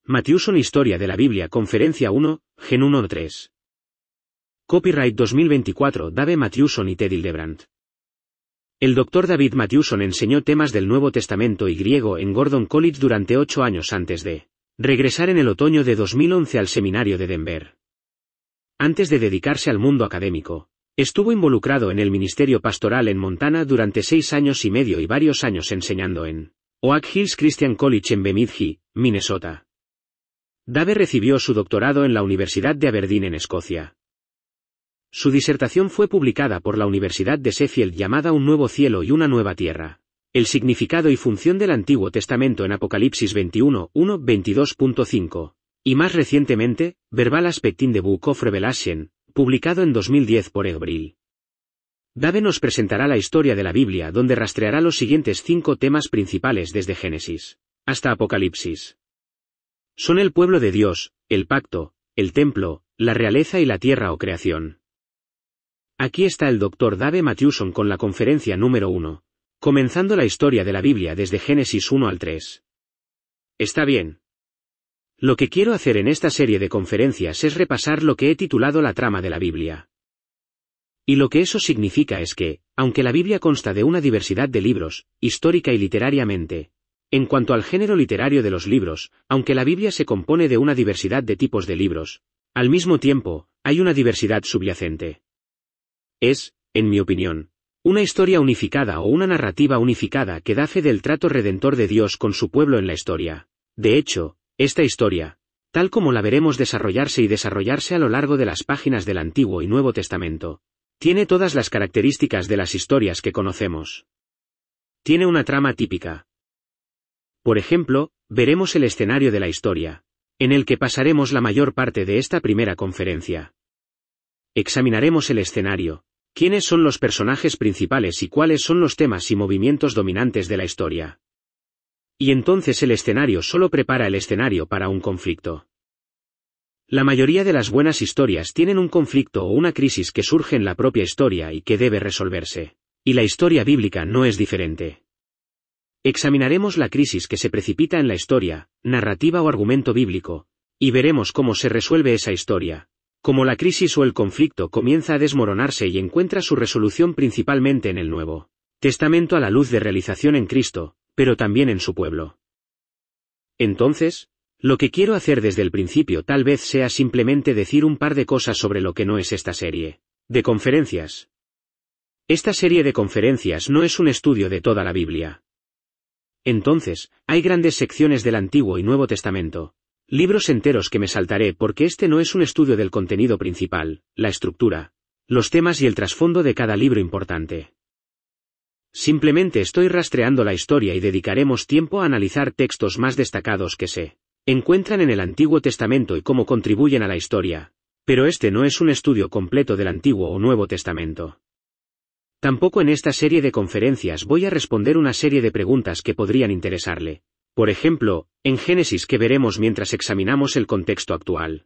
Matthewson Historia de la Biblia Conferencia 1, Gen 1-3. Copyright 2024 Dave Matthewson y Ted Hildebrandt. El Dr. David Matthewson enseñó temas del Nuevo Testamento y griego en Gordon College durante 8 años antes de regresar en el otoño de 2011 al seminario de Denver. Antes de dedicarse al mundo académico, estuvo involucrado en el ministerio pastoral en Montana durante 6 años y medio y varios años enseñando en Oak Hills Christian College en Bemidji, Minnesota. Dave recibió su doctorado en la Universidad de Aberdeen en Escocia. Su disertación fue publicada por la Universidad de Sheffield llamada Un nuevo cielo y una nueva tierra. El significado y función del Antiguo Testamento en Apocalipsis 21, 1, 22.5. Y más recientemente, Verbal Aspect in the Book of Revelation, publicado en 2010 por Ebril. Dave nos presentará la historia de la Biblia donde rastreará los siguientes 5 temas principales desde Génesis hasta Apocalipsis. Son el pueblo de Dios, el pacto, el templo, la realeza y la tierra o creación. Aquí está el Dr. Dave Matthewson con la conferencia número 1, comenzando la historia de la Biblia desde Génesis 1 al 3. Está bien. Lo que quiero hacer en esta serie de conferencias es repasar lo que he titulado la trama de la Biblia. Y lo que eso significa es que, aunque la Biblia consta de una diversidad de libros, histórica y literariamente, en cuanto al género literario de los libros, aunque la Biblia se compone de una diversidad de tipos de libros, al mismo tiempo, hay una diversidad subyacente. Es, en mi opinión, una historia unificada o una narrativa unificada que da fe del trato redentor de Dios con su pueblo en la historia. De hecho, esta historia, tal como la veremos desarrollarse a lo largo de las páginas del Antiguo y Nuevo Testamento, tiene todas las características de las historias que conocemos. Tiene una trama típica. Por ejemplo, veremos el escenario de la historia, en el que pasaremos la mayor parte de esta primera conferencia. Examinaremos el escenario, quiénes son los personajes principales y cuáles son los temas y movimientos dominantes de la historia. Y entonces el escenario solo prepara el escenario para un conflicto. La mayoría de las buenas historias tienen un conflicto o una crisis que surge en la propia historia y que debe resolverse. Y la historia bíblica no es diferente. Examinaremos la crisis que se precipita en la historia, narrativa o argumento bíblico, y veremos cómo se resuelve esa historia, cómo la crisis o el conflicto comienza a desmoronarse y encuentra su resolución principalmente en el Nuevo Testamento a la luz de realización en Cristo, pero también en su pueblo. Entonces, lo que quiero hacer desde el principio tal vez sea simplemente decir un par de cosas sobre lo que no es esta serie de conferencias. Esta serie de conferencias no es un estudio de toda la Biblia. Entonces, hay grandes secciones del Antiguo y Nuevo Testamento, libros enteros que me saltaré porque este no es un estudio del contenido principal, la estructura, los temas y el trasfondo de cada libro importante. Simplemente estoy rastreando la historia y dedicaremos tiempo a analizar textos más destacados que se encuentran en el Antiguo Testamento y cómo contribuyen a la historia, pero este no es un estudio completo del Antiguo o Nuevo Testamento. Tampoco en esta serie de conferencias voy a responder una serie de preguntas que podrían interesarle. Por ejemplo, en Génesis que veremos mientras examinamos el contexto actual.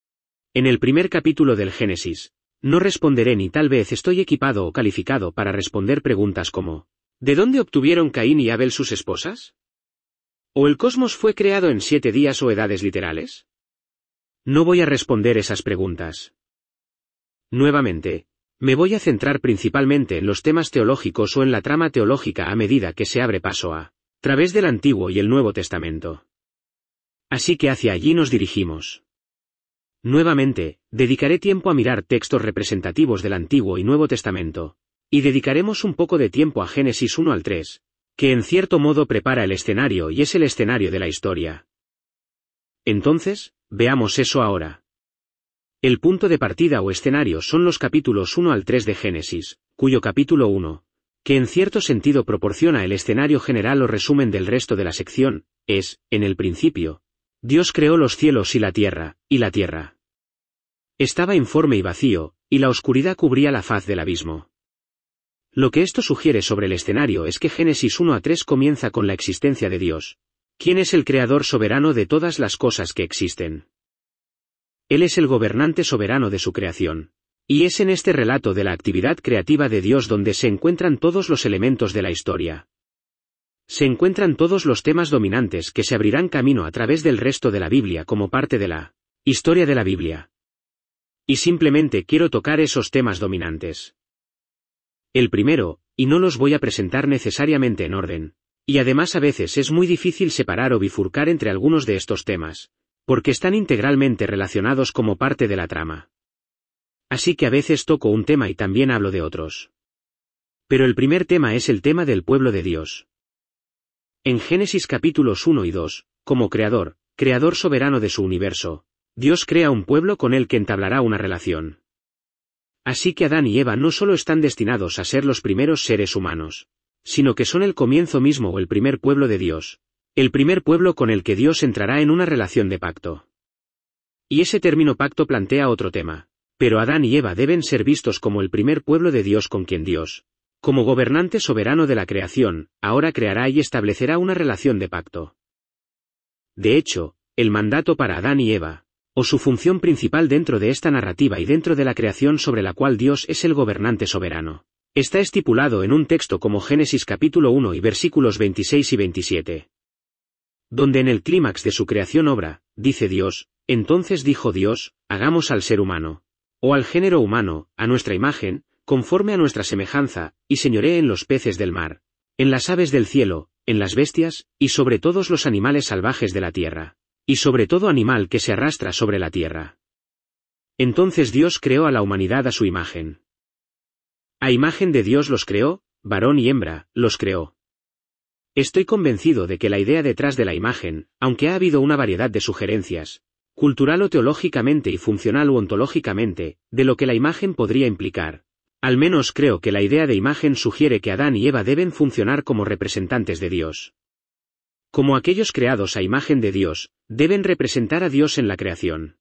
En el primer capítulo del Génesis, no responderé ni tal vez estoy equipado o calificado para responder preguntas como, ¿de dónde obtuvieron Caín y Abel sus esposas? ¿O el cosmos fue creado en 7 días o edades literales? No voy a responder esas preguntas. Nuevamente, me voy a centrar principalmente en los temas teológicos o en la trama teológica a medida que se abre paso a través del Antiguo y el Nuevo Testamento. Así que hacia allí nos dirigimos. Nuevamente, dedicaré tiempo a mirar textos representativos del Antiguo y Nuevo Testamento, y dedicaremos un poco de tiempo a Génesis 1 al 3, que en cierto modo prepara el escenario y es el escenario de la historia. Entonces, veamos eso ahora. El punto de partida o escenario son los capítulos 1 al 3 de Génesis, cuyo capítulo 1, que en cierto sentido proporciona el escenario general o resumen del resto de la sección, es, en el principio, Dios creó los cielos y la tierra estaba informe y vacío, y la oscuridad cubría la faz del abismo. Lo que esto sugiere sobre el escenario es que Génesis 1 a 3 comienza con la existencia de Dios, quien es el creador soberano de todas las cosas que existen. Él es el gobernante soberano de su creación. Y es en este relato de la actividad creativa de Dios donde se encuentran todos los elementos de la historia. se encuentran todos los temas dominantes que se abrirán camino a través del resto de la Biblia como parte de la historia de la Biblia. Y simplemente quiero tocar esos temas dominantes. El primero, y no los voy a presentar necesariamente en orden, y además a veces es muy difícil separar o bifurcar entre algunos de estos temas, porque están integralmente relacionados como parte de la trama. Así que a veces toco un tema y también hablo de otros. Pero el primer tema es el tema del pueblo de Dios. En Génesis capítulos 1 y 2, como creador soberano de su universo, Dios crea un pueblo con el que entablará una relación. Así que Adán y Eva no solo están destinados a ser los primeros seres humanos, sino que son el comienzo mismo o el primer pueblo de Dios, el primer pueblo con el que Dios entrará en una relación de pacto. Y ese término pacto plantea otro tema, pero Adán y Eva deben ser vistos como el primer pueblo de Dios con quien Dios, como gobernante soberano de la creación, ahora creará y establecerá una relación de pacto. De hecho, el mandato para Adán y Eva, o su función principal dentro de esta narrativa y dentro de la creación sobre la cual Dios es el gobernante soberano, está estipulado en un texto como Génesis capítulo 1 y versículos 26 y 27. Donde en el clímax de su creación obra, dice Dios, entonces dijo Dios, hagamos al ser humano, o al género humano, a nuestra imagen, conforme a nuestra semejanza, y señoree en los peces del mar, en las aves del cielo, en las bestias, y sobre todos los animales salvajes de la tierra, y sobre todo animal que se arrastra sobre la tierra. Entonces Dios creó a la humanidad a su imagen. A imagen de Dios los creó, varón y hembra, los creó. Estoy convencido de que la idea detrás de la imagen, aunque ha habido una variedad de sugerencias, cultural o teológicamente y funcional u ontológicamente, de lo que la imagen podría implicar, al menos creo que la idea de imagen sugiere que Adán y Eva deben funcionar como representantes de Dios. Como aquellos creados a imagen de Dios, deben representar a Dios en la creación.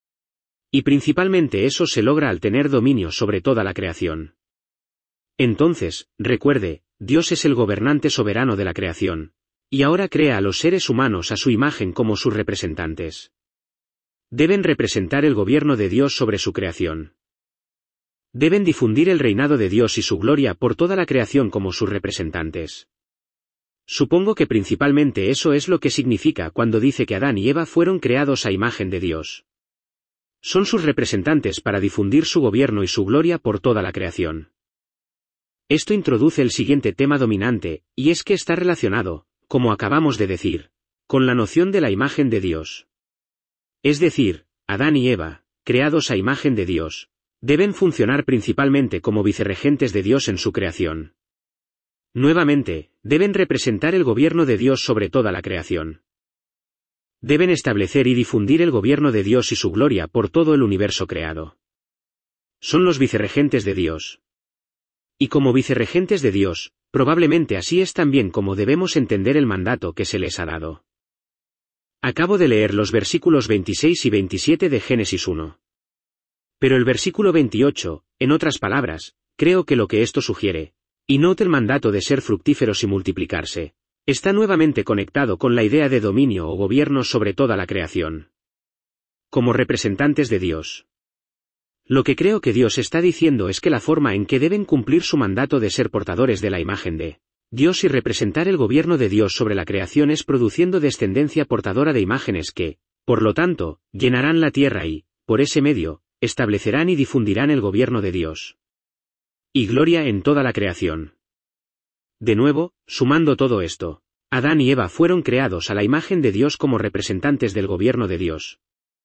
Y principalmente eso se logra al tener dominio sobre toda la creación. Entonces, recuerde, Dios es el gobernante soberano de la creación, y ahora crea a los seres humanos a su imagen como sus representantes. Deben representar el gobierno de Dios sobre su creación. Deben difundir el reinado de Dios y su gloria por toda la creación como sus representantes. Supongo que principalmente eso es lo que significa cuando dice que Adán y Eva fueron creados a imagen de Dios. Son sus representantes para difundir su gobierno y su gloria por toda la creación. Esto introduce el siguiente tema dominante, y es que está relacionado, como acabamos de decir, con la noción de la imagen de Dios. Es decir, Adán y Eva, creados a imagen de Dios, deben funcionar principalmente como vicerregentes de Dios en su creación. Nuevamente, deben representar el gobierno de Dios sobre toda la creación. Deben establecer y difundir el gobierno de Dios y su gloria por todo el universo creado. Son los vicerregentes de Dios. Y como vicerregentes de Dios, probablemente así es también como debemos entender el mandato que se les ha dado. Acabo de leer los versículos 26 y 27 de Génesis 1. Pero el versículo 28, en otras palabras, creo que lo que esto sugiere, y note el mandato de ser fructíferos y multiplicarse, está nuevamente conectado con la idea de dominio o gobierno sobre toda la creación. Como representantes de Dios. Lo que creo que Dios está diciendo es que la forma en que deben cumplir su mandato de ser portadores de la imagen de Dios y representar el gobierno de Dios sobre la creación es produciendo descendencia portadora de imágenes que, por lo tanto, llenarán la tierra y, por ese medio, establecerán y difundirán el gobierno de Dios. Y gloria en toda la creación. De nuevo, sumando todo esto, Adán y Eva fueron creados a la imagen de Dios como representantes del gobierno de Dios.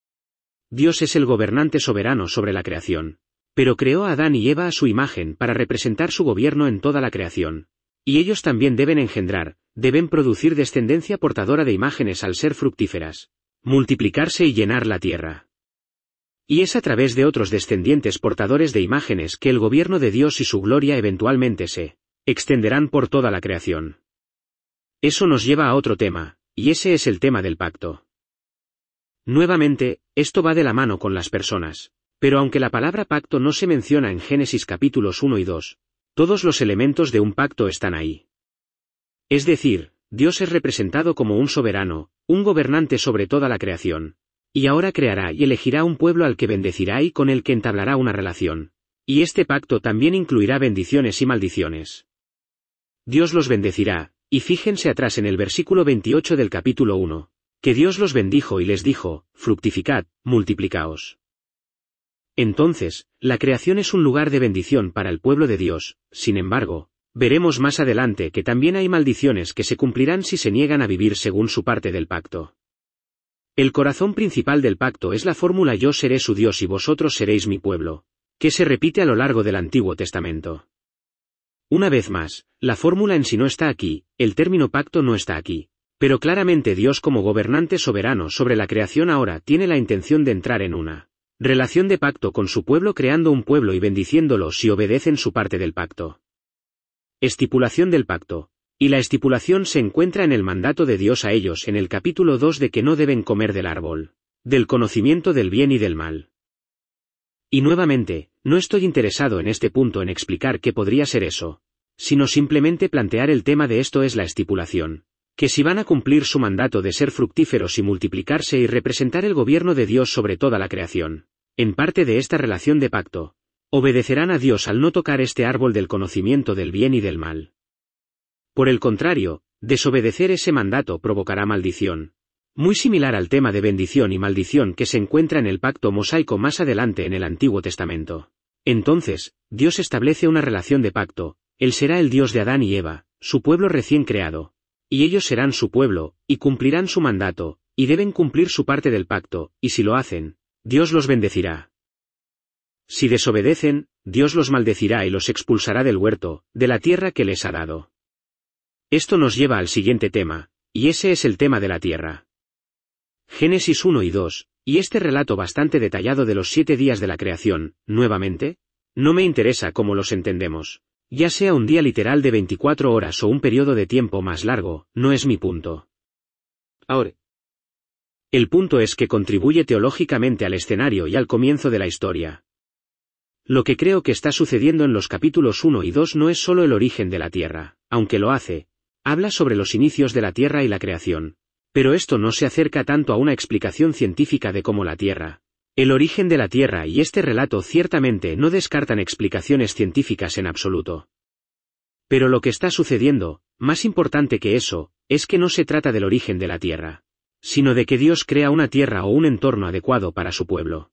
Dios es el gobernante soberano sobre la creación, pero creó a Adán y Eva a su imagen para representar su gobierno en toda la creación, y ellos también deben engendrar, deben producir descendencia portadora de imágenes al ser fructíferas, multiplicarse y llenar la tierra. Y es a través de otros descendientes portadores de imágenes que el gobierno de Dios y su gloria eventualmente se extenderán por toda la creación. Eso nos lleva a otro tema, y ese es el tema del pacto. Nuevamente, esto va de la mano con las personas, pero aunque la palabra pacto no se menciona en Génesis capítulos 1 y 2, todos los elementos de un pacto están ahí. Es decir, Dios es representado como un soberano, un gobernante sobre toda la creación. Y ahora creará y elegirá un pueblo al que bendecirá y con el que entablará una relación. Y este pacto también incluirá bendiciones y maldiciones. Dios los bendecirá, Y fíjense atrás en el versículo 28 del capítulo 1, que Dios los bendijo y les dijo, fructificad, multiplicaos. Entonces, la creación es un lugar de bendición para el pueblo de Dios. Sin embargo, veremos más adelante que también hay maldiciones que se cumplirán si se niegan a vivir según su parte del pacto. El corazón principal del pacto es la fórmula yo seré su Dios y vosotros seréis mi pueblo, que se repite a lo largo del Antiguo Testamento. Una vez más, la fórmula en sí no está aquí, el término pacto no está aquí, pero claramente Dios como gobernante soberano sobre la creación ahora tiene la intención de entrar en una relación de pacto con su pueblo creando un pueblo y bendiciéndolo si obedecen su parte del pacto. Estipulación del pacto. Y la estipulación se encuentra en el mandato de Dios a ellos en el capítulo 2 de que no deben comer del árbol, del conocimiento del bien y del mal. Y nuevamente, no estoy interesado en este punto en explicar qué podría ser eso, sino simplemente plantear el tema de esto es la estipulación, que si van a cumplir su mandato de ser fructíferos y multiplicarse y representar el gobierno de Dios sobre toda la creación, en parte de esta relación de pacto, obedecerán a Dios al no tocar este árbol del conocimiento del bien y del mal. Por el contrario, desobedecer ese mandato provocará maldición, muy similar al tema de bendición y maldición que se encuentra en el pacto mosaico más adelante en el Antiguo Testamento. Entonces, Dios establece una relación de pacto, Él será el Dios de Adán y Eva, su pueblo recién creado, y ellos serán su pueblo, y cumplirán su mandato, y deben cumplir su parte del pacto, y si lo hacen, Dios los bendecirá. Si desobedecen, Dios los maldecirá y los expulsará del huerto, de la tierra que les ha dado. Esto nos lleva al siguiente tema, y ese es el tema de la tierra. Génesis 1 y 2, y este relato bastante detallado de los 7 días de la creación, nuevamente, no me interesa cómo los entendemos. Ya sea un día literal de 24 horas o un periodo de tiempo más largo, no es mi punto. Ahora, el punto es que contribuye teológicamente al escenario y al comienzo de la historia. Lo que creo que está sucediendo en los capítulos 1 y 2 no es solo el origen de la tierra, aunque lo hace, habla sobre los inicios de la tierra y la creación, pero esto no se acerca tanto a una explicación científica de cómo la tierra, el origen de la tierra y este relato ciertamente no descartan explicaciones científicas en absoluto. Pero lo que está sucediendo, más importante que eso, es que no se trata del origen de la tierra, sino de que Dios crea una tierra o un entorno adecuado para su pueblo.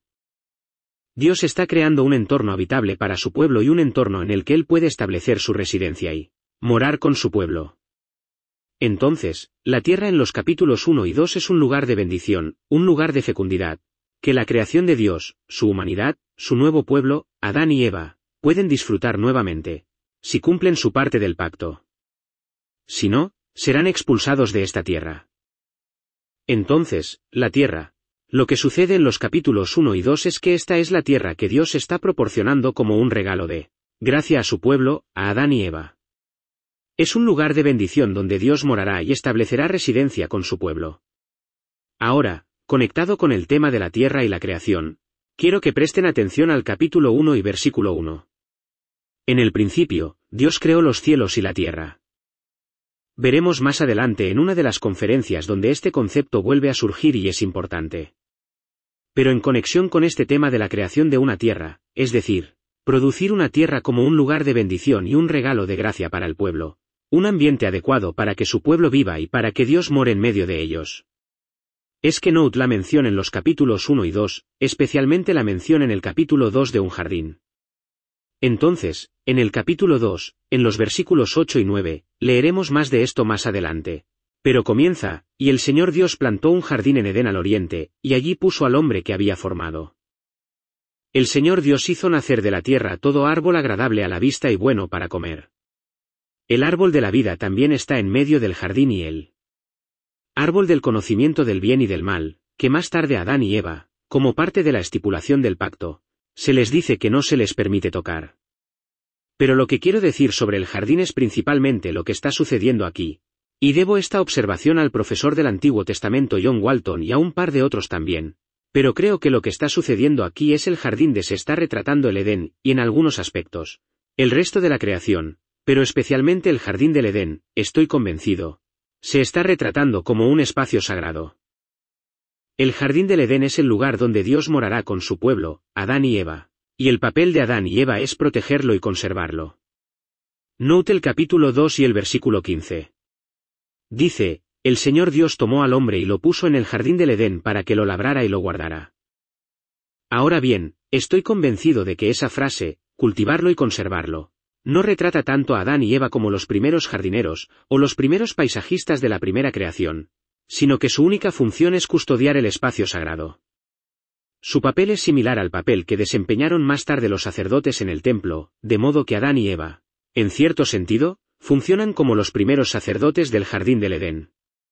Dios está creando un entorno habitable para su pueblo y un entorno en el que Él puede establecer su residencia y morar con su pueblo. Entonces, la tierra en los capítulos 1 y 2 es un lugar de bendición, un lugar de fecundidad, que la creación de Dios, su humanidad, su nuevo pueblo, Adán y Eva, pueden disfrutar nuevamente, si cumplen su parte del pacto. Si no, serán expulsados de esta tierra. Entonces, la tierra. Lo que sucede en los capítulos 1 y 2 es que esta es la tierra que Dios está proporcionando como un regalo de gracia a su pueblo, a Adán y Eva. Es un lugar de bendición donde Dios morará y establecerá residencia con su pueblo. Ahora, conectado con el tema de la tierra y la creación, quiero que presten atención al capítulo 1 y versículo 1. En el principio, Dios creó los cielos y la tierra. Veremos más adelante en una de las conferencias donde este concepto vuelve a surgir y es importante. Pero en conexión con este tema de la creación de una tierra, es decir, producir una tierra como un lugar de bendición y un regalo de gracia para el pueblo, un ambiente adecuado para que su pueblo viva y para que Dios more en medio de ellos. Es que note la mención en los capítulos 1 y 2, especialmente la mención en el capítulo 2 de un jardín. Entonces, en el capítulo 2, en los versículos 8 y 9, leeremos más de esto más adelante. Pero comienza, y el Señor Dios plantó un jardín en Edén al oriente, y allí puso al hombre que había formado. El Señor Dios hizo nacer de la tierra todo árbol agradable a la vista y bueno para comer. El árbol de la vida también está en medio del jardín y el árbol del conocimiento del bien y del mal, que más tarde Adán y Eva, como parte de la estipulación del pacto, se les dice que no se les permite tocar. Pero lo que quiero decir sobre el jardín es principalmente lo que está sucediendo aquí, y debo esta observación al profesor del Antiguo Testamento John Walton y a un par de otros también, pero creo que lo que está sucediendo aquí es el jardín de se está retratando el Edén, y en algunos aspectos, el resto de la creación, pero especialmente el jardín del Edén, estoy convencido, se está retratando como un espacio sagrado. El jardín del Edén es el lugar donde Dios morará con su pueblo, Adán y Eva, y el papel de Adán y Eva es protegerlo y conservarlo. Note el capítulo 2 y el versículo 15. Dice, el Señor Dios tomó al hombre y lo puso en el jardín del Edén para que lo labrara y lo guardara. Ahora bien, estoy convencido de que esa frase, cultivarlo y conservarlo, no retrata tanto a Adán y Eva como los primeros jardineros, o los primeros paisajistas de la primera creación, sino que su única función es custodiar el espacio sagrado. Su papel es similar al papel que desempeñaron más tarde los sacerdotes en el templo, de modo que Adán y Eva, en cierto sentido, funcionan como los primeros sacerdotes del jardín del Edén.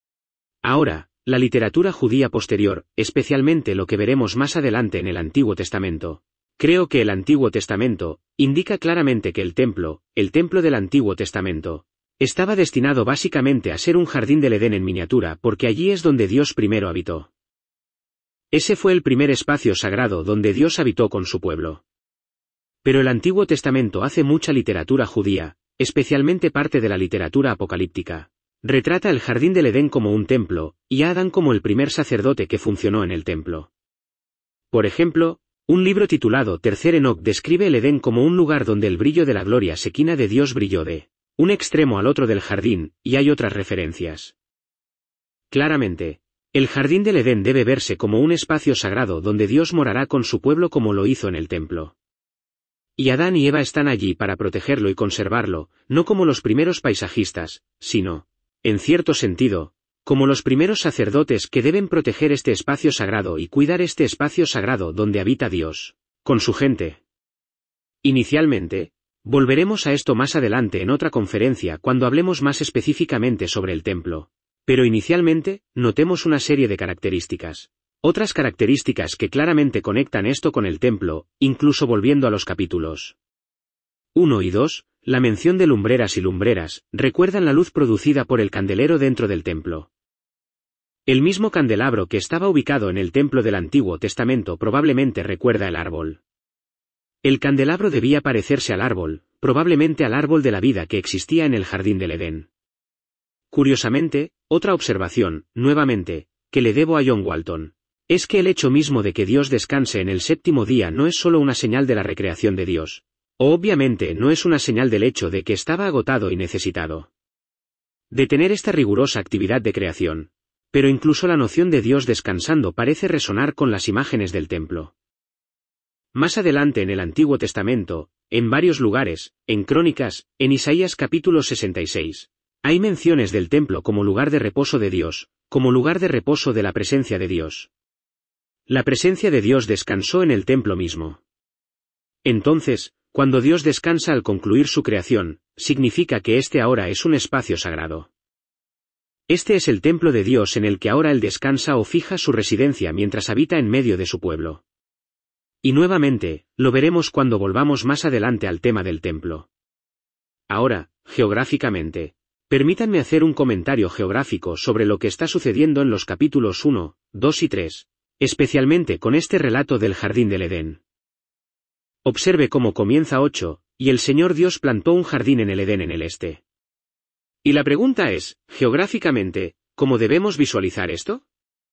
Ahora, la literatura judía posterior, especialmente lo que veremos más adelante en el Antiguo Testamento, creo que el Antiguo Testamento, indica claramente que el templo del Antiguo Testamento, estaba destinado básicamente a ser un jardín del Edén en miniatura porque allí es donde Dios primero habitó. Ese fue el primer espacio sagrado donde Dios habitó con su pueblo. Pero el Antiguo Testamento hace mucha literatura judía, especialmente parte de la literatura apocalíptica. Retrata el jardín del Edén como un templo, y a Adán como el primer sacerdote que funcionó en el templo. Por ejemplo, un libro titulado Tercer Enoc describe el Edén como un lugar donde el brillo de la gloria Shekinah de Dios brilló de un extremo al otro del jardín, y hay otras referencias. Claramente, el jardín del Edén debe verse como un espacio sagrado donde Dios morará con su pueblo como lo hizo en el templo. Y Adán y Eva están allí para protegerlo y conservarlo, no como los primeros paisajistas, sino, en cierto sentido, como los primeros sacerdotes que deben proteger este espacio sagrado y cuidar este espacio sagrado donde habita Dios, con su gente. Inicialmente, volveremos a esto más adelante en otra conferencia cuando hablemos más específicamente sobre el templo. Pero inicialmente, notemos una serie de características. Otras características que claramente conectan esto con el templo, incluso volviendo a los capítulos 1 y 2, la mención de lumbreras y lumbreras, recuerdan la luz producida por el candelero dentro del templo. El mismo candelabro que estaba ubicado en el templo del Antiguo Testamento probablemente recuerda el árbol. El candelabro debía parecerse al árbol, probablemente al árbol de la vida que existía en el jardín del Edén. Curiosamente, otra observación, nuevamente, que le debo a John Walton, es que el hecho mismo de que Dios descanse en el séptimo día no es solo una señal de la recreación de Dios, o obviamente no es una señal del hecho de que estaba agotado y necesitado de tener esta rigurosa actividad de creación, pero incluso la noción de Dios descansando parece resonar con las imágenes del templo. Más adelante en el Antiguo Testamento, en varios lugares, en Crónicas, en Isaías capítulo 66, hay menciones del templo como lugar de reposo de Dios, como lugar de reposo de la presencia de Dios. La presencia de Dios descansó en el templo mismo. Entonces, cuando Dios descansa al concluir su creación, significa que este ahora es un espacio sagrado. Este es el templo de Dios en el que ahora Él descansa o fija su residencia mientras habita en medio de su pueblo. Y nuevamente, lo veremos cuando volvamos más adelante al tema del templo. Ahora, geográficamente, permítanme hacer un comentario geográfico sobre lo que está sucediendo en los capítulos 1, 2 y 3, especialmente con este relato del jardín del Edén. Observe cómo comienza 8, y el Señor Dios plantó un jardín en el Edén en el este. Y la pregunta es, geográficamente, ¿cómo debemos visualizar esto?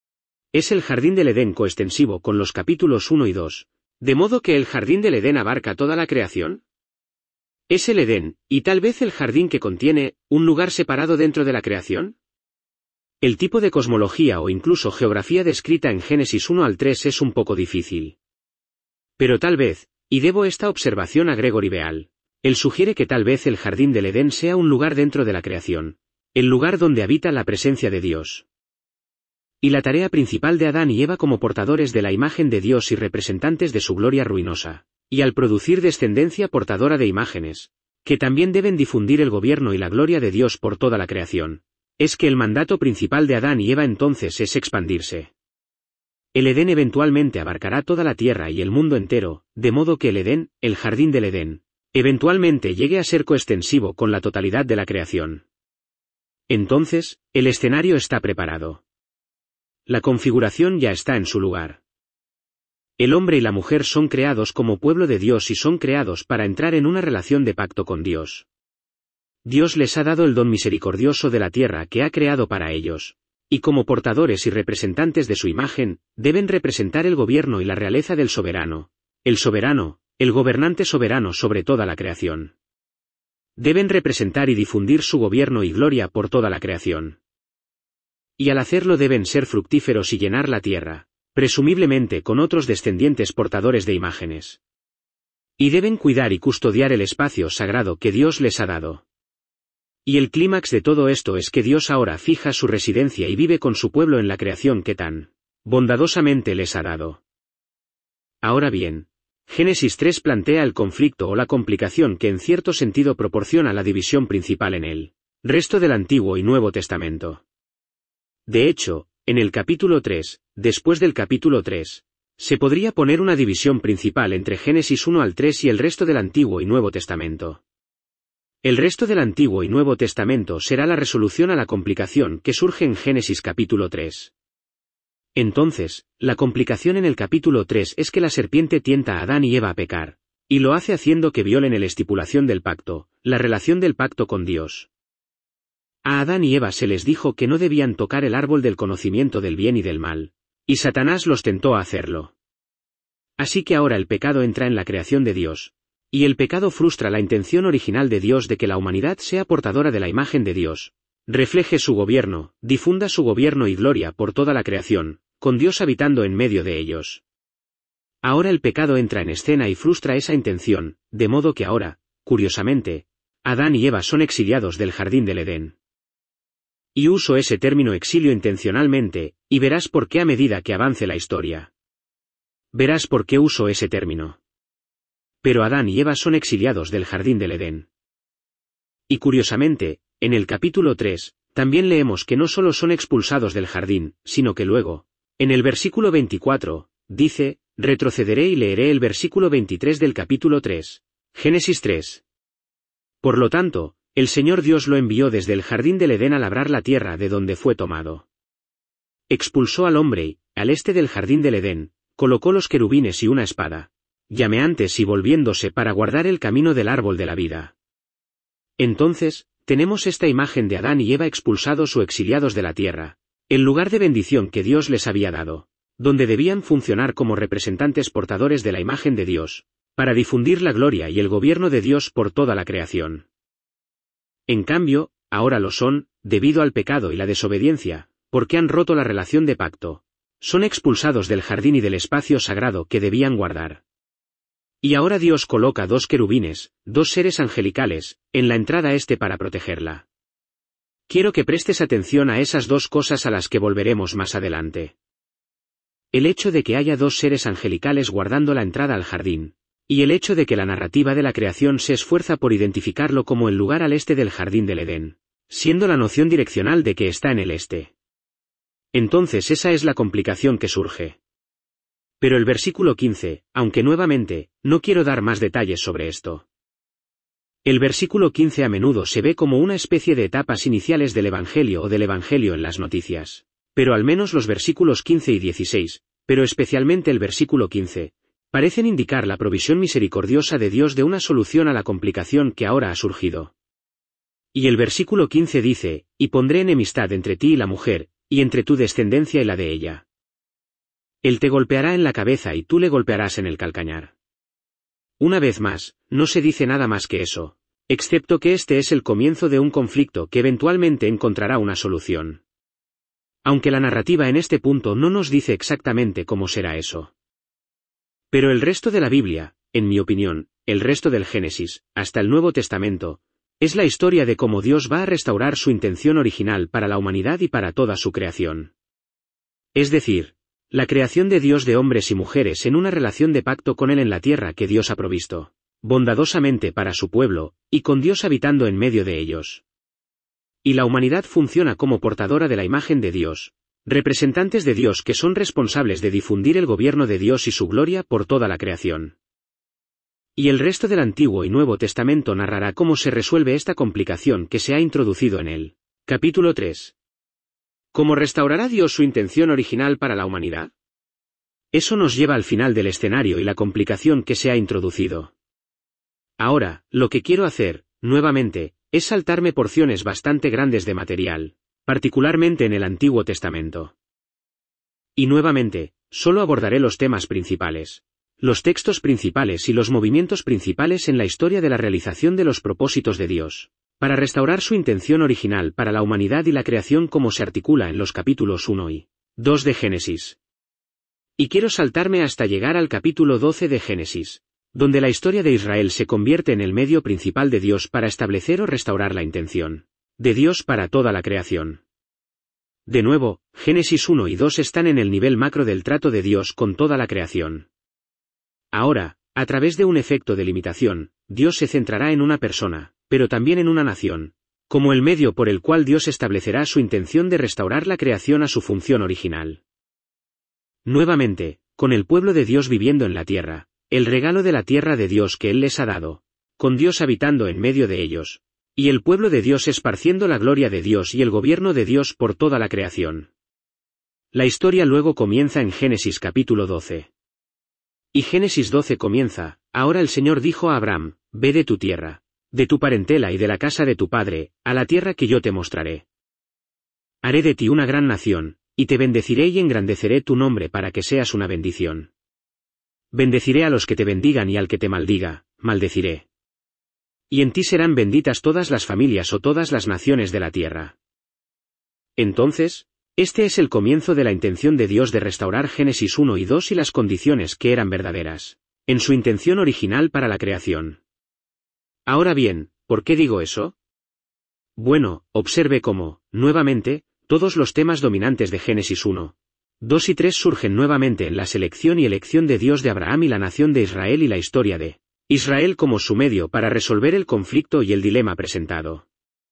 Es el jardín del Edén coextensivo con los capítulos 1 y 2, de modo que el jardín del Edén abarca toda la creación. ¿Es el Edén, y tal vez el jardín que contiene, un lugar separado dentro de la creación? El tipo de cosmología o incluso geografía descrita en Génesis 1 al 3 es un poco difícil. Pero tal vez, y debo esta observación a Gregory Beal, él sugiere que tal vez el jardín del Edén sea un lugar dentro de la creación, el lugar donde habita la presencia de Dios. Y la tarea principal de Adán y Eva como portadores de la imagen de Dios y representantes de su gloria ruinosa, y al producir descendencia portadora de imágenes, que también deben difundir el gobierno y la gloria de Dios por toda la creación, es que el mandato principal de Adán y Eva entonces es expandirse. El Edén eventualmente abarcará toda la tierra y el mundo entero, de modo que el Edén, el jardín del Edén, eventualmente llegue a ser coextensivo con la totalidad de la creación. Entonces, el escenario está preparado. La configuración ya está en su lugar. El hombre y la mujer son creados como pueblo de Dios y son creados para entrar en una relación de pacto con Dios. Dios les ha dado el don misericordioso de la tierra que ha creado para ellos, y como portadores y representantes de su imagen, deben representar el gobierno y la realeza del soberano, el gobernante soberano sobre toda la creación. Deben representar y difundir su gobierno y gloria por toda la creación. y al hacerlo deben ser fructíferos y llenar la tierra, presumiblemente con otros descendientes portadores de imágenes. Y deben cuidar y custodiar el espacio sagrado que Dios les ha dado. Y el clímax de todo esto es que Dios ahora fija su residencia y vive con su pueblo en la creación que tan bondadosamente les ha dado. Ahora bien, Génesis 3 plantea el conflicto o la complicación que en cierto sentido proporciona la división principal en el resto del Antiguo y Nuevo Testamento. De hecho, en el capítulo 3, después del capítulo 3, se podría poner una división principal entre Génesis 1 al 3 y el resto del Antiguo y Nuevo Testamento. El resto del Antiguo y Nuevo Testamento será la resolución a la complicación que surge en Génesis capítulo 3. Entonces, la complicación en el capítulo 3 es que la serpiente tienta a Adán y Eva a pecar, y lo hace haciendo que violen la estipulación del pacto, la relación del pacto con Dios. A Adán y Eva se les dijo que no debían tocar el árbol del conocimiento del bien y del mal, y Satanás los tentó a hacerlo. Así que ahora el pecado entra en la creación de Dios, y el pecado frustra la intención original de Dios de que la humanidad sea portadora de la imagen de Dios, refleje su gobierno, difunda su gobierno y gloria por toda la creación, con Dios habitando en medio de ellos. Ahora el pecado entra en escena y frustra esa intención, de modo que ahora, curiosamente, Adán y Eva son exiliados del jardín del Edén. Y uso ese término exilio intencionalmente, y verás por qué a medida que avance la historia. Verás por qué uso ese término. Pero Adán y Eva son exiliados del jardín del Edén. Y curiosamente, en el capítulo 3, también leemos que no solo son expulsados del jardín, sino que luego, en el versículo 24, dice, retrocederé y leeré el versículo 23 del capítulo 3, Génesis 3. Por lo tanto, el Señor Dios lo envió desde el jardín del Edén a labrar la tierra de donde fue tomado. Expulsó al hombre y, al este del jardín del Edén, colocó los querubines y una espada, llameantes y volviéndose para guardar el camino del árbol de la vida. Entonces, tenemos esta imagen de Adán y Eva expulsados o exiliados de la tierra, el lugar de bendición que Dios les había dado, donde debían funcionar como representantes portadores de la imagen de Dios, para difundir la gloria y el gobierno de Dios por toda la creación. En cambio, ahora lo son, debido al pecado y la desobediencia, porque han roto la relación de pacto. Son expulsados del jardín y del espacio sagrado que debían guardar. Y ahora Dios coloca dos querubines, dos seres angelicales, en la entrada este para protegerla. Quiero que prestes atención a esas dos cosas a las que volveremos más adelante. El hecho de que haya dos seres angelicales guardando la entrada al jardín, y el hecho de que la narrativa de la creación se esfuerza por identificarlo como el lugar al este del jardín del Edén, siendo la noción direccional de que está en el este. Entonces esa es la complicación que surge. Pero el versículo 15, aunque nuevamente, no quiero dar más detalles sobre esto. El versículo 15 a menudo se ve como una especie de etapas iniciales del Evangelio o del Evangelio en las noticias, pero al menos los versículos 15 y 16, pero especialmente el versículo 15, parecen indicar la provisión misericordiosa de Dios de una solución a la complicación que ahora ha surgido. Y el versículo 15 dice, y pondré enemistad entre ti y la mujer, y entre tu descendencia y la de ella. Él te golpeará en la cabeza y tú le golpearás en el calcañar. Una vez más, no se dice nada más que eso, excepto que este es el comienzo de un conflicto que eventualmente encontrará una solución. Aunque la narrativa en este punto no nos dice exactamente cómo será eso. Pero el resto de la Biblia, en mi opinión, el resto del Génesis, hasta el Nuevo Testamento, es la historia de cómo Dios va a restaurar su intención original para la humanidad y para toda su creación. Es decir, la creación de Dios de hombres y mujeres en una relación de pacto con Él en la tierra que Dios ha provisto, bondadosamente para su pueblo, y con Dios habitando en medio de ellos. Y la humanidad funciona como portadora de la imagen de Dios, representantes de Dios que son responsables de difundir el gobierno de Dios y su gloria por toda la creación. Y el resto del Antiguo y Nuevo Testamento narrará cómo se resuelve esta complicación que se ha introducido en él. Capítulo 3. ¿Cómo restaurará Dios su intención original para la humanidad? Eso nos lleva al final del escenario y la complicación que se ha introducido. Ahora, lo que quiero hacer, nuevamente, es saltarme porciones bastante grandes de material, particularmente en el Antiguo Testamento. Y nuevamente, solo abordaré los temas principales, los textos principales y los movimientos principales en la historia de la realización de los propósitos de Dios, para restaurar su intención original para la humanidad y la creación como se articula en los capítulos 1 y 2 de Génesis. Y quiero saltarme hasta llegar al capítulo 12 de Génesis, donde la historia de Israel se convierte en el medio principal de Dios para establecer o restaurar la intención de Dios para toda la creación. De nuevo, Génesis 1 y 2 están en el nivel macro del trato de Dios con toda la creación. Ahora, a través de un efecto de limitación, Dios se centrará en una persona, pero también en una nación, como el medio por el cual Dios establecerá su intención de restaurar la creación a su función original. Nuevamente, con el pueblo de Dios viviendo en la tierra, el regalo de la tierra de Dios que Él les ha dado, con Dios habitando en medio de ellos, y el pueblo de Dios esparciendo la gloria de Dios y el gobierno de Dios por toda la creación. La historia luego comienza en Génesis capítulo 12. Y Génesis 12 comienza: ahora el Señor dijo a Abraham, ve de tu tierra, de tu parentela y de la casa de tu padre, a la tierra que yo te mostraré. Haré de ti una gran nación, y te bendeciré y engrandeceré tu nombre para que seas una bendición. Bendeciré a los que te bendigan y al que te maldiga, maldeciré. Y en ti serán benditas todas las familias o todas las naciones de la tierra. Entonces, este es el comienzo de la intención de Dios de restaurar Génesis 1 y 2 y las condiciones que eran verdaderas, en su intención original para la creación. Ahora bien, ¿por qué digo eso? Bueno, observe cómo, nuevamente, todos los temas dominantes de Génesis 1, 2 y 3 surgen nuevamente en la selección y elección de Dios de Abraham y la nación de Israel y la historia de Israel como su medio para resolver el conflicto y el dilema presentado.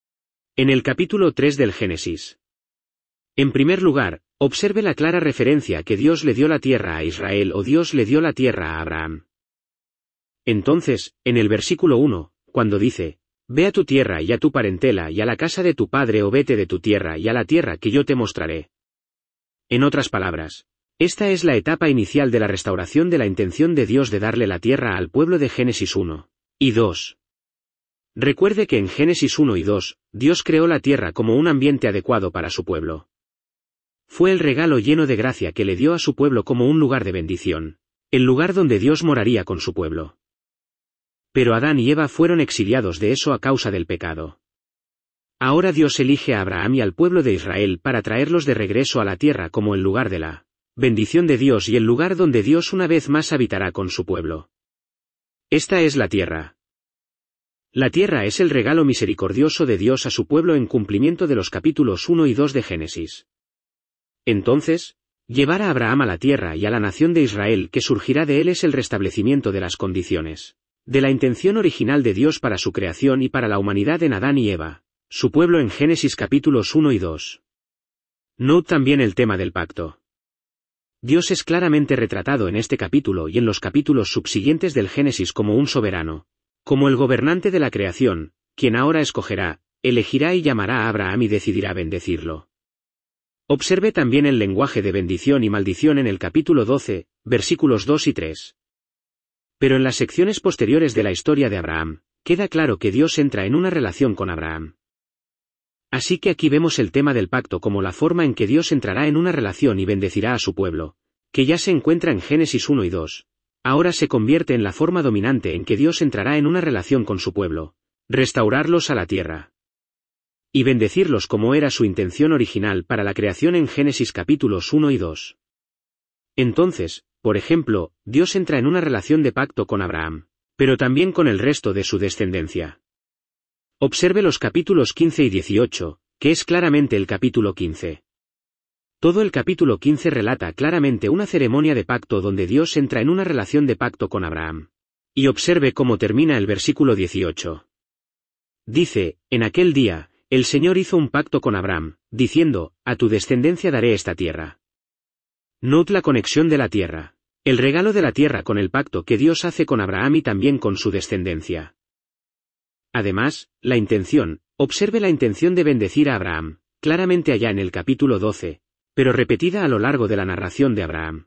En el capítulo 3 del Génesis. En primer lugar, observe la clara referencia que Dios le dio la tierra a Israel o Dios le dio la tierra a Abraham. Entonces, en el versículo 1, cuando dice, ve a tu tierra y a tu parentela y a la casa de tu padre o vete de tu tierra y a la tierra que yo te mostraré. En otras palabras, esta es la etapa inicial de la restauración de la intención de Dios de darle la tierra al pueblo de Génesis 1 y 2. Recuerde que en Génesis 1 y 2, Dios creó la tierra como un ambiente adecuado para su pueblo. Fue el regalo lleno de gracia que le dio a su pueblo como un lugar de bendición, el lugar donde Dios moraría con su pueblo. Pero Adán y Eva fueron exiliados de eso a causa del pecado. Ahora Dios elige a Abraham y al pueblo de Israel para traerlos de regreso a la tierra como el lugar de la bendición de Dios y el lugar donde Dios una vez más habitará con su pueblo. Esta es la tierra. La tierra es el regalo misericordioso de Dios a su pueblo en cumplimiento de los capítulos 1 y 2 de Génesis. Entonces, llevar a Abraham a la tierra y a la nación de Israel que surgirá de él es el restablecimiento de las condiciones, de la intención original de Dios para su creación y para la humanidad en Adán y Eva, su pueblo en Génesis capítulos 1 y 2. Note también el tema del pacto. Dios es claramente retratado en este capítulo y en los capítulos subsiguientes del Génesis como un soberano, como el gobernante de la creación, quien ahora escogerá, elegirá y llamará a Abraham y decidirá bendecirlo. Observe también el lenguaje de bendición y maldición en el capítulo 12, versículos 2 y 3. Pero en las secciones posteriores de la historia de Abraham, queda claro que Dios entra en una relación con Abraham. Así que aquí vemos el tema del pacto como la forma en que Dios entrará en una relación y bendecirá a su pueblo, que ya se encuentra en Génesis 1 y 2. Ahora se convierte en la forma dominante en que Dios entrará en una relación con su pueblo, restaurarlos a la tierra y bendecirlos como era su intención original para la creación en Génesis capítulos 1 y 2. Entonces, por ejemplo, Dios entra en una relación de pacto con Abraham, pero también con el resto de su descendencia. Observe los capítulos 15 y 18, que es claramente el capítulo 15. Todo el capítulo 15 relata claramente una ceremonia de pacto donde Dios entra en una relación de pacto con Abraham. Y observe cómo termina el versículo 18. Dice, en aquel día, el Señor hizo un pacto con Abraham, diciendo, a tu descendencia daré esta tierra. Note la conexión de la tierra, el regalo de la tierra con el pacto que Dios hace con Abraham y también con su descendencia. Además, la intención, observe la intención de bendecir a Abraham, claramente allá en el capítulo 12, pero repetida a lo largo de la narración de Abraham.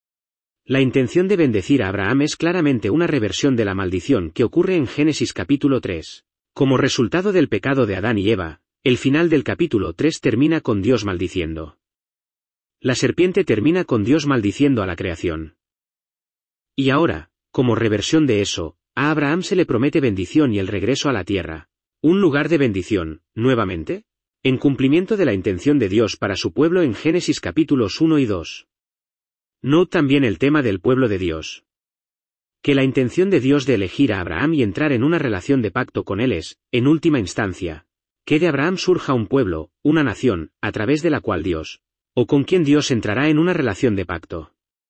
La intención de bendecir a Abraham es claramente una reversión de la maldición que ocurre en Génesis capítulo 3. Como resultado del pecado de Adán y Eva, el final del capítulo 3 termina con Dios maldiciendo. La serpiente termina con Dios maldiciendo a la creación. Y ahora, como reversión de eso, a Abraham se le promete bendición y el regreso a la tierra, Un lugar de bendición, nuevamente, en cumplimiento de la intención de Dios para su pueblo en Génesis capítulos 1 y 2. Note también el tema del pueblo de Dios. Que la intención de Dios de elegir a Abraham y entrar en una relación de pacto con él es, en última instancia, que de Abraham surja un pueblo, una nación, a través de la cual Dios, o con quien Dios entrará en una relación de pacto.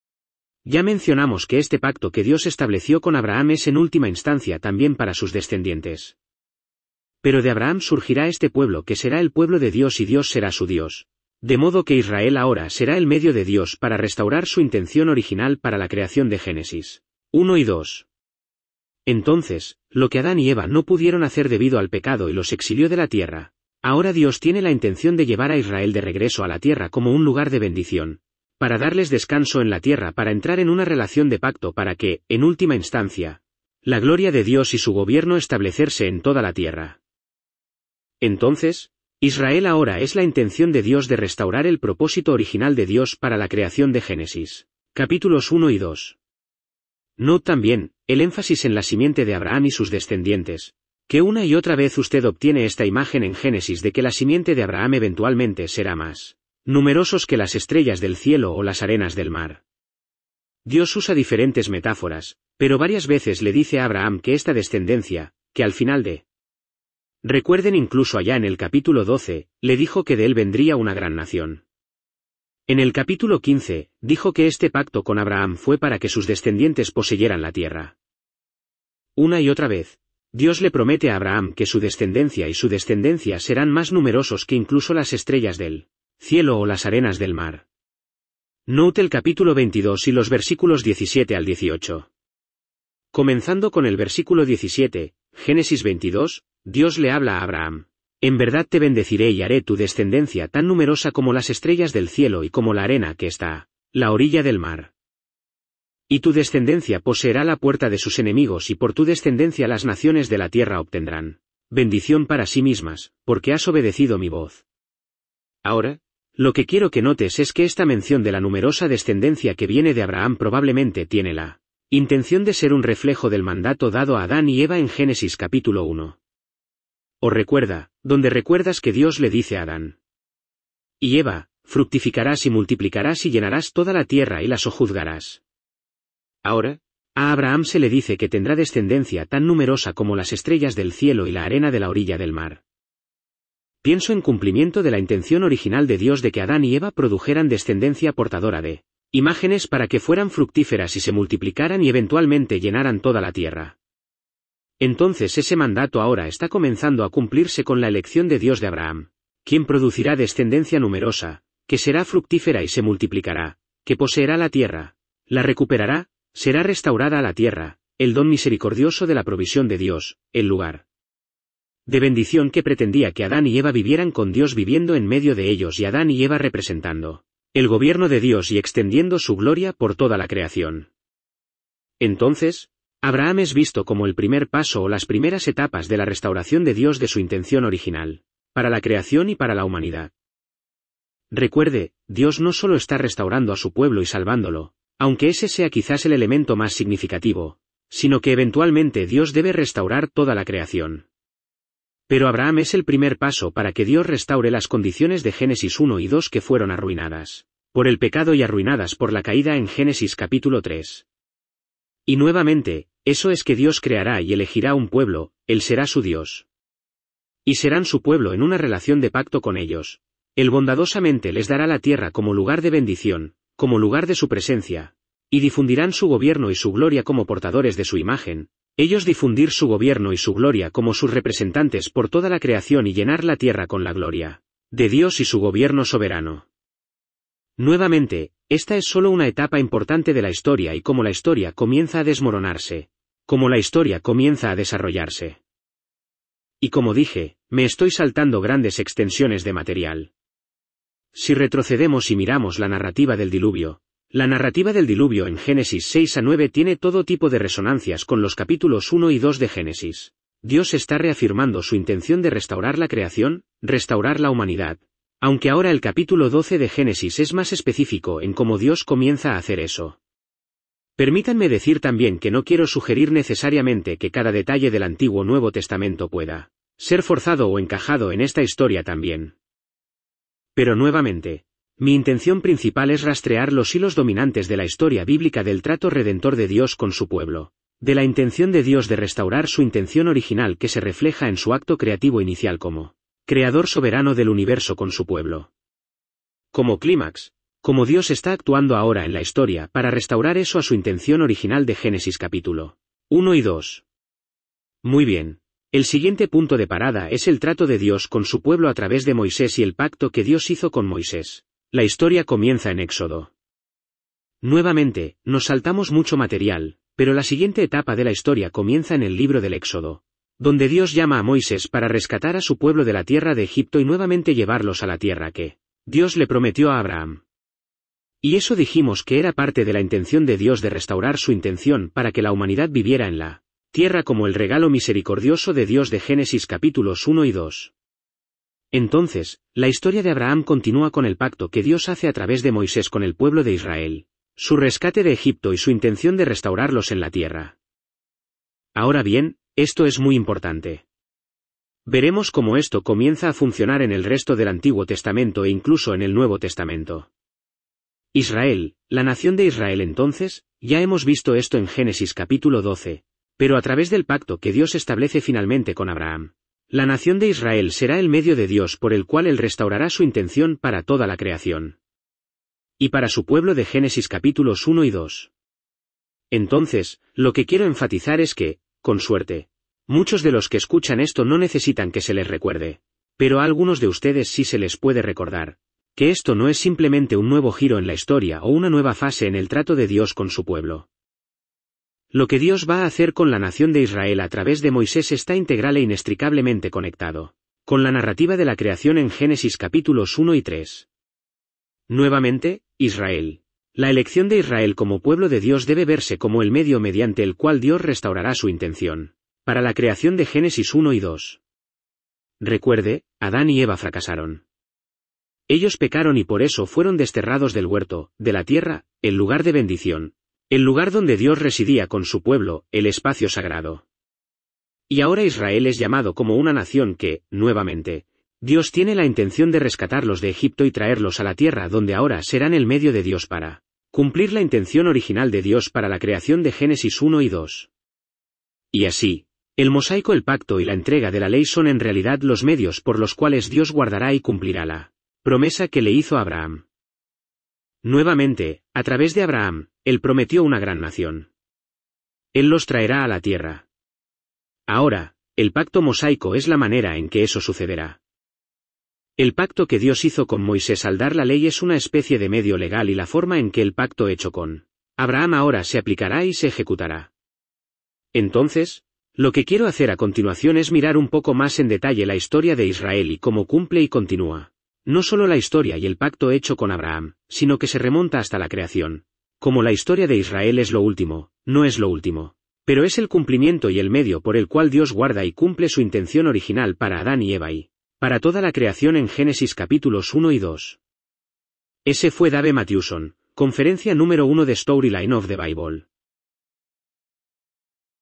Ya mencionamos que este pacto que Dios estableció con Abraham es en última instancia también para sus descendientes. Pero de Abraham surgirá este pueblo que será el pueblo de Dios y Dios será su Dios. De modo que Israel ahora será el medio de Dios para restaurar su intención original para la creación de Génesis 1 y 2. Entonces, lo que Adán y Eva no pudieron hacer debido al pecado y los exilió de la tierra, ahora Dios tiene la intención de llevar a Israel de regreso a la tierra como un lugar de bendición, para darles descanso en la tierra para entrar en una relación de pacto para que, en última instancia, la gloria de Dios y su gobierno establecerse en toda la tierra. Entonces, Israel ahora es la intención de Dios de restaurar el propósito original de Dios para la creación de Génesis, capítulos 1 y 2. Note también, el énfasis en la simiente de Abraham y sus descendientes, que una y otra vez usted obtiene esta imagen en Génesis de que la simiente de Abraham eventualmente será más numerosos que las estrellas del cielo o las arenas del mar. Dios usa diferentes metáforas, pero varias veces le dice a Abraham que esta descendencia, que al final de... Recuerden incluso allá en el capítulo 12, le dijo que de él vendría una gran nación. En el capítulo 15, dijo que este pacto con Abraham fue para que sus descendientes poseyeran la tierra. Una y otra vez, Dios le promete a Abraham que su descendencia y su descendencia serán más numerosos que incluso las estrellas del cielo o las arenas del mar. Note el capítulo 22 y los versículos 17 al 18. Comenzando con el versículo 17, Génesis 22, Dios le habla a Abraham. En verdad te bendeciré y haré tu descendencia tan numerosa como las estrellas del cielo y como la arena que está a la orilla del mar. Y tu descendencia poseerá la puerta de sus enemigos y por tu descendencia las naciones de la tierra obtendrán bendición para sí mismas, porque has obedecido mi voz. Ahora, lo que quiero que notes es que esta mención de la numerosa descendencia que viene de Abraham probablemente tiene la intención de ser un reflejo del mandato dado a Adán y Eva en Génesis capítulo 1. O recuerda, donde recuerdas que Dios le dice a Adán y Eva, fructificarás y multiplicarás y llenarás toda la tierra y la sojuzgarás. Ahora, a Abraham se le dice que tendrá descendencia tan numerosa como las estrellas del cielo y la arena de la orilla del mar. Pienso en cumplimiento de la intención original de Dios de que Adán y Eva produjeran descendencia portadora de imágenes para que fueran fructíferas y se multiplicaran y eventualmente llenaran toda la tierra. Entonces ese mandato ahora está comenzando a cumplirse con la elección de Dios de Abraham, quien producirá descendencia numerosa, que será fructífera y se multiplicará, que poseerá la tierra, la recuperará, será restaurada a la tierra, el don misericordioso de la provisión de Dios, el lugar de bendición que pretendía que Adán y Eva vivieran con Dios viviendo en medio de ellos y Adán y Eva representando el gobierno de Dios y extendiendo su gloria por toda la creación. Entonces, Abraham es visto como el primer paso o las primeras etapas de la restauración de Dios de su intención original, para la creación y para la humanidad. Recuerde, Dios no solo está restaurando a su pueblo y salvándolo, aunque ese sea quizás el elemento más significativo, sino que eventualmente Dios debe restaurar toda la creación. Pero Abraham es el primer paso para que Dios restaure las condiciones de Génesis 1 y 2 que fueron arruinadas por el pecado y arruinadas por la caída en Génesis capítulo 3. Y nuevamente, eso es que Dios creará y elegirá un pueblo, Él será su Dios. Y serán su pueblo en una relación de pacto con ellos. Él bondadosamente les dará la tierra como lugar de bendición, como lugar de su presencia, y difundirán su gobierno y su gloria como portadores de su imagen, ellos difundir su gobierno y su gloria como sus representantes por toda la creación y llenar la tierra con la gloria de Dios y su gobierno soberano. Nuevamente, esta es solo una etapa importante de la historia y como la historia comienza a desmoronarse, como la historia comienza a desarrollarse. Y como dije, me estoy saltando grandes extensiones de material. Si retrocedemos y miramos la narrativa del diluvio en Génesis 6 a 9 tiene todo tipo de resonancias con los capítulos 1 y 2 de Génesis. Dios está reafirmando su intención de restaurar la creación, restaurar la humanidad, aunque ahora el capítulo 12 de Génesis es más específico en cómo Dios comienza a hacer eso. Permítanme decir también que no quiero sugerir necesariamente que cada detalle del Antiguo o Nuevo Testamento pueda ser forzado o encajado en esta historia también. Pero nuevamente, mi intención principal es rastrear los hilos dominantes de la historia bíblica del trato redentor de Dios con su pueblo, de la intención de Dios de restaurar su intención original que se refleja en su acto creativo inicial como creador soberano del universo con su pueblo. Como clímax, como Dios está actuando ahora en la historia para restaurar eso a su intención original de Génesis capítulo 1 y 2. Muy bien. El siguiente punto de parada es el trato de Dios con su pueblo a través de Moisés y el pacto que Dios hizo con Moisés. La historia comienza en Éxodo. Nuevamente, nos saltamos mucho material, pero la siguiente etapa de la historia comienza en el libro del Éxodo, donde Dios llama a Moisés para rescatar a su pueblo de la tierra de Egipto y nuevamente llevarlos a la tierra que Dios le prometió a Abraham. Y eso dijimos que era parte de la intención de Dios de restaurar su intención para que la humanidad viviera en la tierra como el regalo misericordioso de Dios de Génesis capítulos 1 y 2. Entonces, la historia de Abraham continúa con el pacto que Dios hace a través de Moisés con el pueblo de Israel, su rescate de Egipto y su intención de restaurarlos en la tierra. Ahora bien, esto es muy importante. Veremos cómo esto comienza a funcionar en el resto del Antiguo Testamento e incluso en el Nuevo Testamento. Israel, la nación de Israel entonces, ya hemos visto esto en Génesis capítulo 12, pero a través del pacto que Dios establece finalmente con Abraham. La nación de Israel será el medio de Dios por el cual Él restaurará su intención para toda la creación. Y para su pueblo de Génesis capítulos 1 y 2. Entonces, lo que quiero enfatizar es que, con suerte, muchos de los que escuchan esto no necesitan que se les recuerde, pero a algunos de ustedes sí se les puede recordar, que esto no es simplemente un nuevo giro en la historia o una nueva fase en el trato de Dios con su pueblo. Lo que Dios va a hacer con la nación de Israel a través de Moisés está integral e inextricablemente conectado con la narrativa de la creación en Génesis capítulos 1 y 3. Nuevamente, Israel. La elección de Israel como pueblo de Dios debe verse como el medio mediante el cual Dios restaurará su intención para la creación de Génesis 1 y 2. Recuerde, Adán y Eva fracasaron. Ellos pecaron y por eso fueron desterrados del huerto, de la tierra, el lugar de bendición. El lugar donde Dios residía con su pueblo, el espacio sagrado. Y ahora Israel es llamado como una nación que, nuevamente, Dios tiene la intención de rescatarlos de Egipto y traerlos a la tierra donde ahora serán el medio de Dios para cumplir la intención original de Dios para la creación de Génesis 1 y 2. Y así, el mosaico, el pacto y la entrega de la ley son en realidad los medios por los cuales Dios guardará y cumplirá la promesa que le hizo a Abraham. Nuevamente, a través de Abraham, Él prometió una gran nación. Él los traerá a la tierra. Ahora, el pacto mosaico es la manera en que eso sucederá. El pacto que Dios hizo con Moisés al dar la ley es una especie de medio legal y la forma en que el pacto hecho con Abraham ahora se aplicará y se ejecutará. Entonces, lo que quiero hacer a continuación es mirar un poco más en detalle la historia de Israel y cómo cumple y continúa. No solo la historia y el pacto hecho con Abraham, sino que se remonta hasta la creación. Como la historia de Israel es lo último, no es lo último, pero es el cumplimiento y el medio por el cual Dios guarda y cumple su intención original para Adán y Eva y para toda la creación en Génesis capítulos 1 y 2. Ese fue Dave Matthewson, conferencia número 1 de Storyline of the Bible.